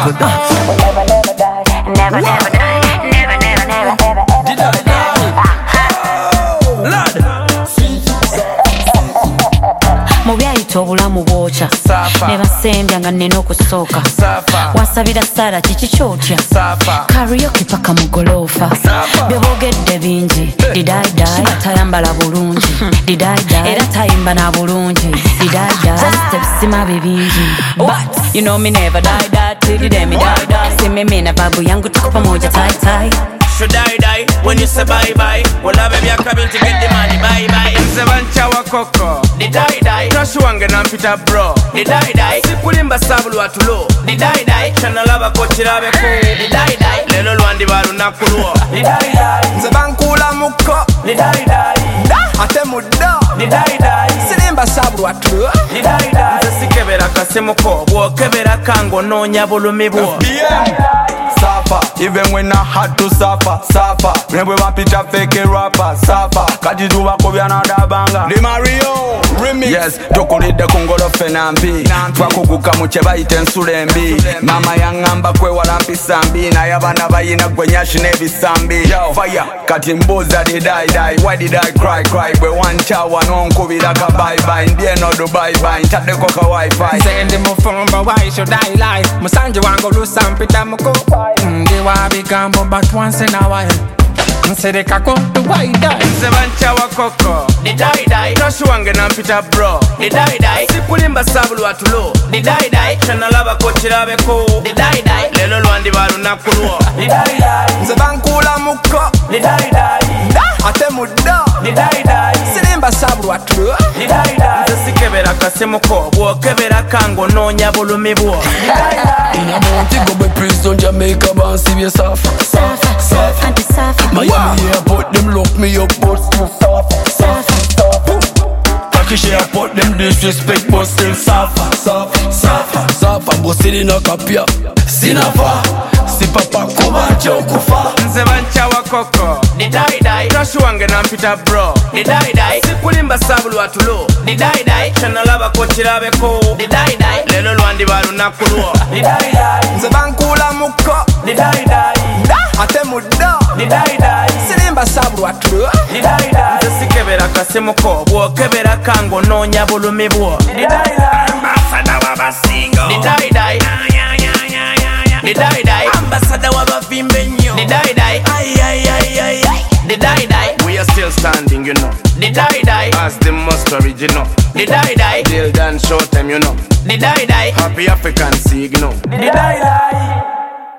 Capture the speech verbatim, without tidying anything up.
never never die, never never die, never never never ever ever. Did I die? Oh, Lord. Mubyayita obulamu bwokya ne basembya nga nnina okusooka wasabira Sara kiki kyotya karaoke paka mu goloofa bye boogedde bingi didaidai tayambala bulungi didaidai era tayimba na bulungi didaidai stepsima bibingi but you know me never die die till the day me die die see me me na babu yangu tuko pamoja tight tight. Should I die when you say bye bye? Well, I baby, I'm coming to get the money, bye bye. Sevancha wa koko, did I die? Crash wange na mpita bro, did I die? Sikulimba sabulu watulo, did I die? Chana lava kochirabe ko, did I die? Lelo luandi baru nakuluo, did I die? Sevankula muko, did I die? Ate mudo, did I die? Silimba sabulu watulo, did I die? Sesikebera kasemuko, wokebera kango no nyabulumibo. Suffer, even when I had to suffer, suffer. Remember my picture fake rapper, suffer. Kaji do wako vya nada banga. Di Mario, remix. Yes, tokulide kongolo fenambi. Twakuguka mucheba itensulembi. Mama yangamba kwe walampi sambi. Na yabana bayina kwenyashi nevi sambi. Fire, kati mboza di die die. Why did I cry cry? We one chawa nonko vilaka bye bye. Ndiye no do bye bye. Tate koka wifi. Sende mo phone but why should I lie? Musanje wango lusampita muko. They want big gamble, but once in a while. Say they can't come to why die. Sevancha wa koko, did I die? Crash wange na mpita bro, did I die? Sikulimba sabulu watulo, did I die? Chana lava kochirabe ko, did I die? Lelo luandi baru nakuluo, did I die? Sevankula muko, did I die? ate mudo, did I die? Silimba sabulu watulo, did I die? Sesikebera kasemuko, wokebera kango no nyabulumibo, did I die? In a bounty go by prison Jamaica bound see me soft, Safa, safa, anti-safa. Miami airport them lock me up but still soft, soft, soft. Turkish airport them disrespect but still soft, soft, soft, soft. But still in a kapia, sinafa, si papa kubache ukufa. Sevancha wa koko, did I die? Crash wange na mpita bro, did I die? Sikulimba sabulu watulo, did I die? Chana lava kochirabe ko, did I die? Lelo luandi baru nakuluo, did I die? Sevankula muko, did I die? ate mudo, did I die? Silimba sabulu watulo, did I die? Sesikebera kasemuko, wokebera kango no nyabulumibo, did I die? Ambassador wa basingo, did I die? Did I die? Ambassador wa bavimbenyo, did I die? Ay ay ay ay ay. Did I die? We are still standing, you know. Did I die? As the most original. Did I die? Till done short time, you know. Did I die? Happy African signal. Did I die?